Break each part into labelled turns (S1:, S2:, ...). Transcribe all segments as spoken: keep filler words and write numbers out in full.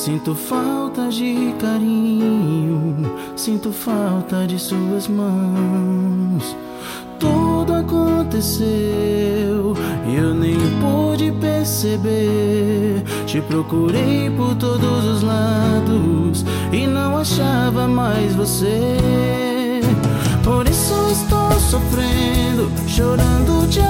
S1: Sinto falta de carinho, sinto falta de suas mãos. Tudo aconteceu e eu nem pude perceber. Te procurei por todos os lados e não achava mais você. Por isso estou sofrendo, chorando de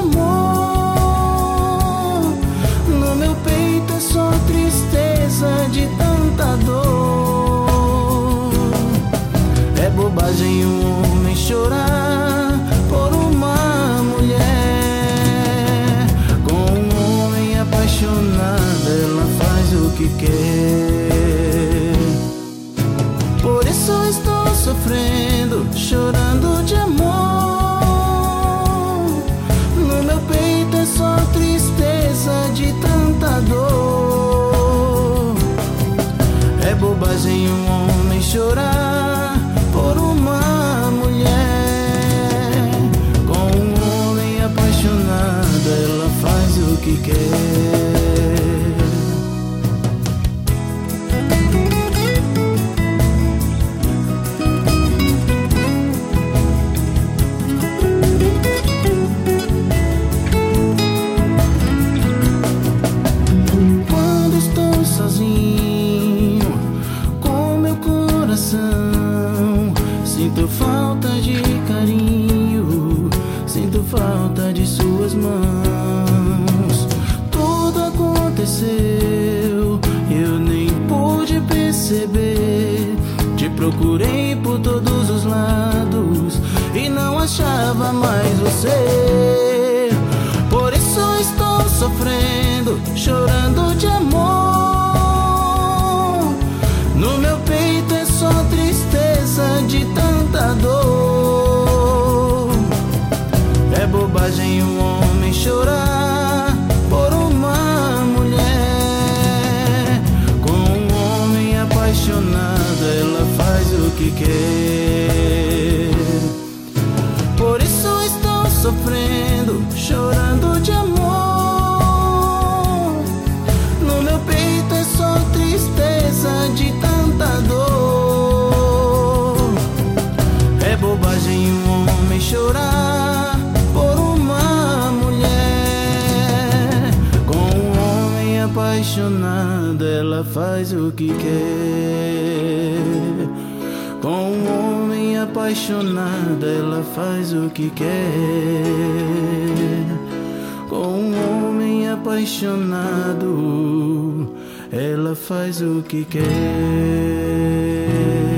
S1: amor. No meu peito é só tristeza de tanta dor. É bobagem um homem chorar por uma mulher. Com um homem apaixonado ela faz o que quer. Por isso estou sofrendo, chorando de amor. No meu peito é só tristeza de tanta dor. É bobagem um homem chorar por uma mulher. Com um homem apaixonado ela faz o que quer. Sinto falta de carinho, sinto falta de suas mãos. Tudo aconteceu, eu nem pude perceber. Te procurei por todos os lados e não achava mais você. Por isso estou sofrendo, chorando de amor. No meu peito é só tristeza de tanta dor. É bobagem um homem chorar por uma mulher. Com um homem apaixonado ela faz o que quer. Por isso estou sofrendo, chorando de amor. No meu peito é só tristeza de tanta dor. É bobagem um homem chorar por uma mulher. Com um homem apaixonado ela faz o que quer. Com um homem apaixonado ela faz o que quer. Com um homem apaixonado ela faz o que quer.